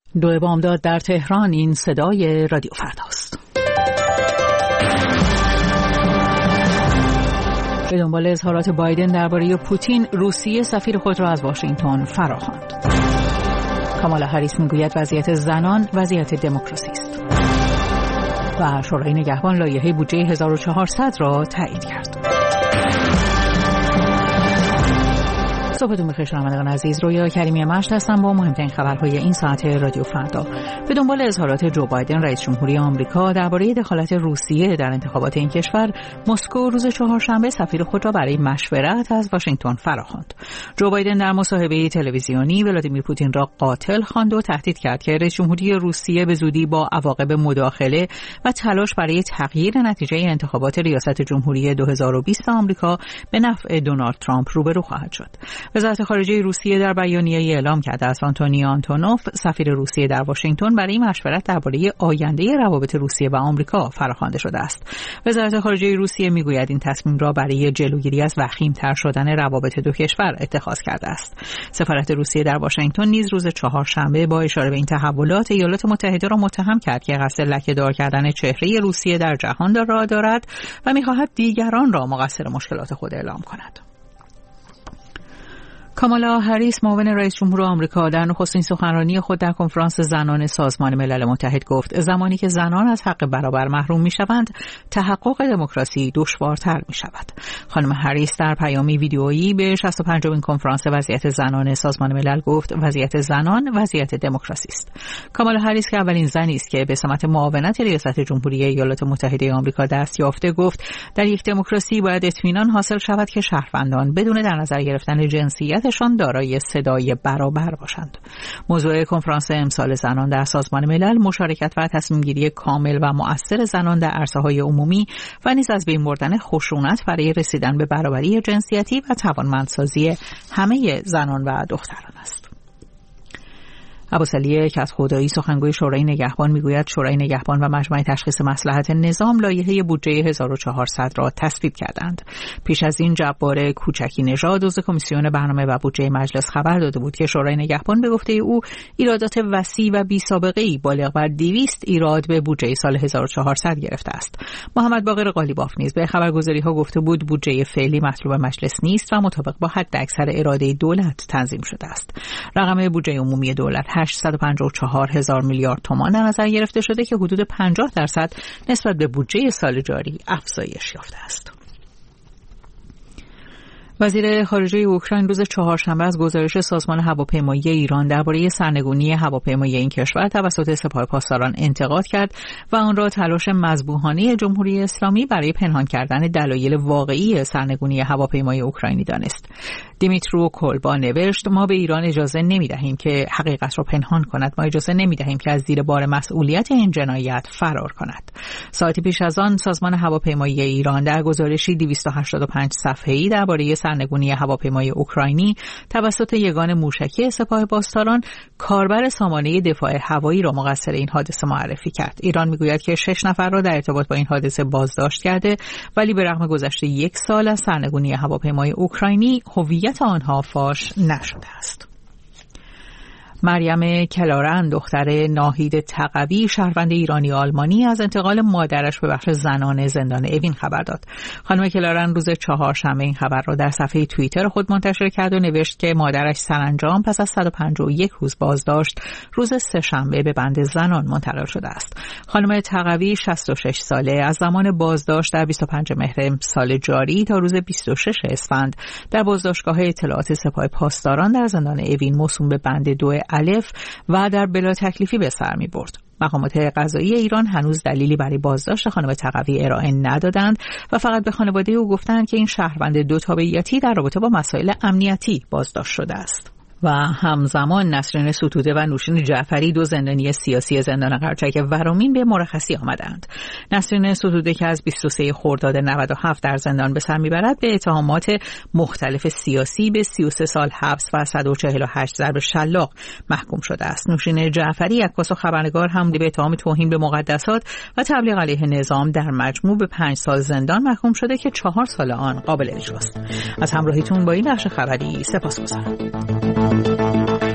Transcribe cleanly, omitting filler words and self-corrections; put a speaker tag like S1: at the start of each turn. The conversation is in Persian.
S1: 2 بامداد در تهران. این صدای رادیو فرداست. به دنبال اظهارات بایدن درباره پوتین، روسیه سفیر خود را از واشنگتن فراخواند. کامالا هریس میگوید وضعیت زنان وضعیت دموکراسی است. و شورای نگهبان لایحه بودجه 1400 را تایید کرد. صبحتون بخیر شنوندگان عزیز. رویا کریمی مشت هستم با مهمترین خبرهای این ساعت رادیو فردا. به دنبال اظهارات جو بایدن رئیس جمهوری آمریکا درباره دخالت روسیه در انتخابات این کشور، مسکو روز چهارشنبه سفیر خود را برای مشورت از واشنگتن فراخواند. جو بایدن در مصاحبه تلویزیونی ولادیمیر پوتین را قاتل خواند و تهدید کرد که رئیس جمهوری روسیه به زودی با عواقب مداخله و تلاش برای تغییر نتیجه انتخابات ریاست جمهوری 2020 آمریکا به نفع دونالد ترامپ روبرو خواهد شد. وزارت خارجه روسیه در بیانیه‌ای اعلام کرده است آنتونی آنتونوف سفیر روسیه در واشنگتن برای مشورت درباره آینده روابط روسیه و آمریکا فراخوانده شده است. وزارت خارجه روسیه میگوید این تصمیم را برای جلوگیری از وخیم‌تر شدن روابط دو کشور اتخاذ کرده است. سفارت روسیه در واشنگتن نیز روز چهارشنبه با اشاره به این تحولات ایالات متحده را متهم کرد که قصد لکه‌دار کردن چهره روسیه در جهان را دارد و می‌خواهد دیگران را مقصر مشکلات خود اعلام کند. کامالا هریس معاون رئیس جمهور آمریکا در نخستین سخنرانی خود در کنفرانس زنان سازمان ملل متحد گفت زمانی که زنان از حق برابر محروم می‌شوند، تحقق دموکراسی دشوارتر می‌شود. خانم هریس در پیامی ویدیویی به 65مین کنفرانس وضعیت زنان سازمان ملل گفت وضعیت زنان وضعیت دموکراسی است. کامالا هریس که اولین زنی است که به سمت معاونت ریاست جمهوری ایالات متحده آمریکا دست یافته گفت در یک دموکراسی باید اطمینان حاصل شود که شهروندان بدون در نظر گرفتن جنسیت شان دارای صدای برابر باشند. موضوع کنفرانس امسال زنان در سازمان ملل مشارکت و تصمیم‌گیری کامل و مؤثر زنان در عرصه‌های عمومی و نیز از بین بردن خشونت برای رسیدن به برابری جنسیتی و توانمندسازی همه زنان و دختران است. ابوسعلی کدخدایی سخنگوی شورای نگهبان میگوید شورای نگهبان و مجمع تشخیص مصلحت نظام لایحه بودجه 1400 را تصویب کردند. پیش از این جبار کوچکی نژاد عضو کمیسیون برنامه و بودجه مجلس خبر داده بود که شورای نگهبان به گفته او ایرادات وسیع و بی‌سابقه‌ای بالغ بر 200 ایراد به بودجه سال 1400 گرفته است. محمد باقر قالیباف نیز به خبرگزاری‌ها گفته بود بودجه فعلی مطلوب مجلس نیست و مطابق با حداکثر اراده دولت تنظیم شده است. رقم بودجه عمومی دولت 854,000 میلیارد تومان در نظر گرفته شده که حدود 50% نسبت به بودجه سال جاری افزایش یافته است. وزیر خارجه اوکراین روز چهارشنبه از گزارش سازمان هواپیمایی ایران درباره سرنگونی هواپیمایی این کشور توسط سپاه پاسداران انتقاد کرد و آن را تلاش مذبوحانه جمهوری اسلامی برای پنهان کردن دلایل واقعی سرنگونی هواپیمای اوکراینی دانست. دیمیترو کولبا نوشت ما به ایران اجازه نمی‌دهیم که حقیقت را پنهان کند، ما اجازه نمی‌دهیم که از زیر بار مسئولیت این جنایت فرار کند. ساعتی پیش از آن سازمان هواپیمایی ایران در گزارشی 285 صفحه‌ای درباره سرنگونی هواپیمای اوکراینی توسط یگان موشکی سپاه پاسداران کاربر سامانه دفاع هوایی را مقصر این حادثه معرفی کرد. ایران میگوید که 6 نفر را در ارتباط با این حادثه بازداشت کرده، ولی به رغم گذشت 1 سال از سرنگونی هواپیمای اوکراینی هویت آنها فاش نشده است. مریم کلارن دختر ناهید تقوی شهروند ایرانی آلمانی از انتقال مادرش به بخش زنان زندان اوین خبر داد. خانم کلارن روز چهارشنبه این خبر را در صفحه توییتر خود منتشر کرد و نوشت که مادرش سرانجام پس از 151 روز بازداشت روز سه‌شنبه به بند زنان منتقل شده است. خانم تقوی 66 ساله از زمان بازداشت در 25 مهر سال جاری تا روز 26 اسفند در بازداشتگاه اطلاعات سپاه پاسداران در زندان اوین موسوم به بند 2 الف و در بلا تکلیفی به سر می برد. مقامات قضایی ایران هنوز دلیلی برای بازداشت خانم تقوی ارائه ندادند و فقط به خانواده او گفتند که این شهروند 2 تابعیتی در رابطه با مسائل امنیتی بازداشت شده است. و همزمان نسرین ستوده و نوشین جعفری 2 زندانی سیاسی زندان قرچک ورامین به مرخصی آمدند. نسرین ستوده که از 23 خرداد 97 در زندان به سر میبرد به اتهامات مختلف سیاسی به 33 سال حبس و 148 ضرب شلاق محکوم شده است. نوشین جعفری عکاس و خبرنگار هم به اتهام توهین به مقدسات و تبلیغ علیه نظام در مجموع به 5 سال زندان محکوم شده که 4 سال آن قابل اجراست. از همراهیتون با این بخش خبری سپاسگزارم.